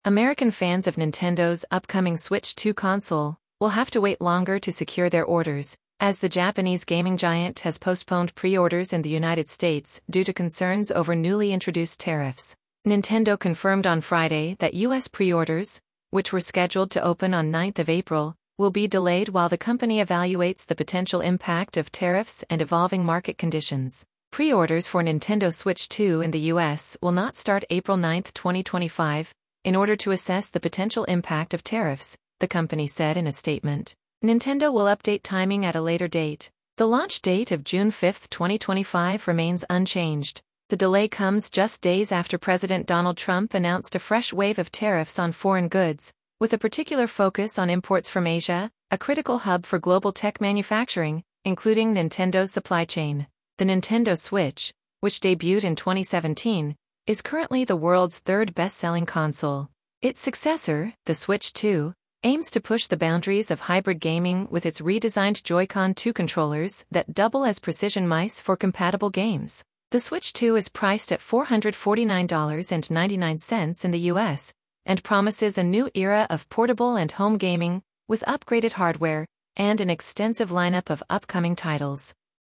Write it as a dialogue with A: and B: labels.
A: American fans of Nintendo's upcoming Switch 2 console will have to wait longer to secure their orders, as the Japanese gaming giant has postponed pre-orders in the United States due to concerns over newly introduced tariffs. Nintendo confirmed on Friday that U.S. pre-orders, which were scheduled to open on 9th of April, will be delayed while the company evaluates the potential impact of tariffs and evolving market conditions. Pre-orders for Nintendo Switch 2 in the U.S. will not start April 9, 2025, in order to assess the potential impact of tariffs, the company said in a statement. Nintendo will update timing at a later date. The launch date of June 5, 2025 remains unchanged. The delay comes just days after President Donald Trump announced a fresh wave of tariffs on foreign goods, with a particular focus on imports from Asia, a critical hub for global tech manufacturing, including Nintendo's supply chain. The Nintendo Switch, which debuted in 2017, is currently the world's third best-selling console. Its successor, the Switch 2, aims to push the boundaries of hybrid gaming with its redesigned Joy-Con 2 controllers that double as precision mice for compatible games. The Switch 2 is priced at $449.99 in the US, and promises a new era of portable and home gaming, with upgraded hardware, and an extensive lineup of upcoming titles.